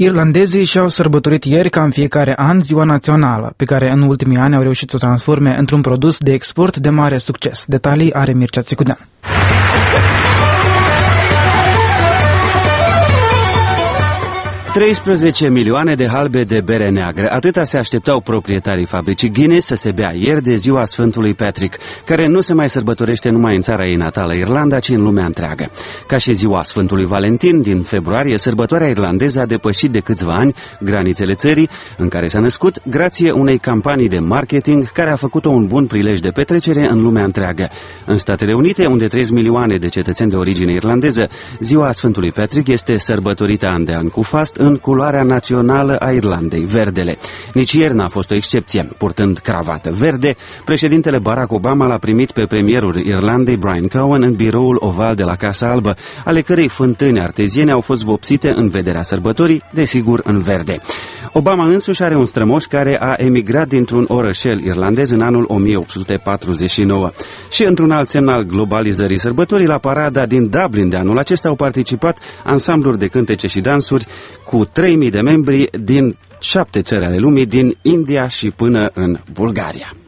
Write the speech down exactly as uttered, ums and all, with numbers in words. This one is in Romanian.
Irlandezii și-au sărbătorit ieri, ca în fiecare an, ziua națională, pe care în ultimii ani au reușit să o transforme într-un produs de export de mare succes. Detalii are Mircea Țicudean. treisprezece milioane de halbe de bere neagră. Atâta se așteptau proprietarii fabricii Guinness să se bea ieri de ziua Sfântului Patrick, care nu se mai sărbătorește numai în țara ei natală, Irlanda, ci în lumea întreagă. Ca și ziua Sfântului Valentin din februarie, sărbătoarea irlandeză a depășit de câțiva ani granițele țării în care s-a născut, grație unei campanii de marketing care a făcut-o un bun prilej de petrecere în lumea întreagă. În Statele Unite, unde trăiesc milioane de cetățeni de origine irlandeză, ziua Sfântului Patrick este sărbătorită an de an cu fast în culoarea națională a Irlandei, verdele. Nici ieri n-a fost o excepție. Purtând cravată verde, președintele Barack Obama l-a primit pe premierul Irlandei, Brian Cowen, în biroul oval de la Casa Albă, ale cărei fântâni arteziene au fost vopsite în vederea sărbătorii, desigur în verde. Obama însuși are un strămoș care a emigrat dintr-un orășel irlandez în anul o mie opt sute patruzeci și nouă. Și într-un alt semn al globalizării sărbătorii, la parada din Dublin de anul acesta au participat ansambluri de cântece și dansuri cu trei mii de membri din șapte țări ale lumii, din India și până în Bulgaria.